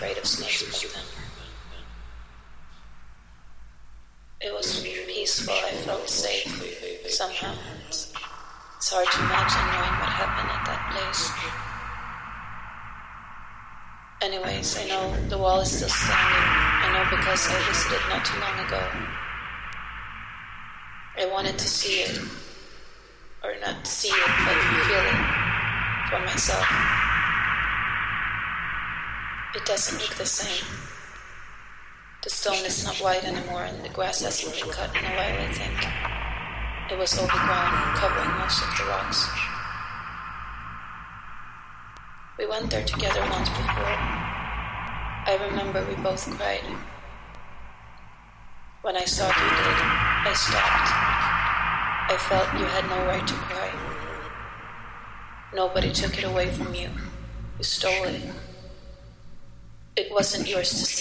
afraid of snakes back then. It was peaceful, I felt safe somehow. It's hard to imagine knowing what happened at that place. Anyways, I know the wall is still standing. I know because I visited not too long ago. I wanted to see it. Or not see it, but feel it for myself. It doesn't look the same. The stone is not white anymore and the grass hasn't been cut in a while, I think. It was overgrown, covering most of the rocks. We went there together once before. I remember we both cried. When I saw you did, I stopped. I felt you had no right to cry. Nobody took it away from you. You stole it. It wasn't yours to